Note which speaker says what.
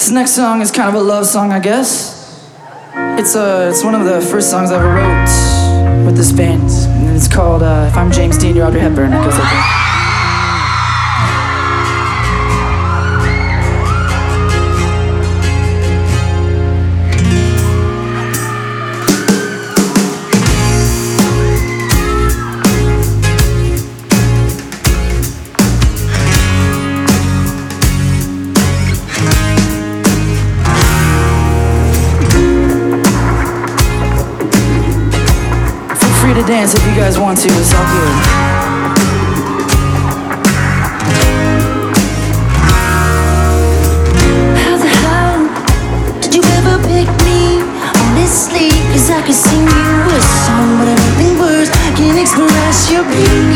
Speaker 1: This next song is kind of a love song, I guess. It's one of the first songs I ever wrote with this band, and it's called If I'm James Dean, You're Audrey Hepburn. It goes like that. To dance if you guys want to, it's all good.
Speaker 2: How the hell did you ever pick me? Honestly, 'cause I could sing you a song, but nothing words can express your beauty.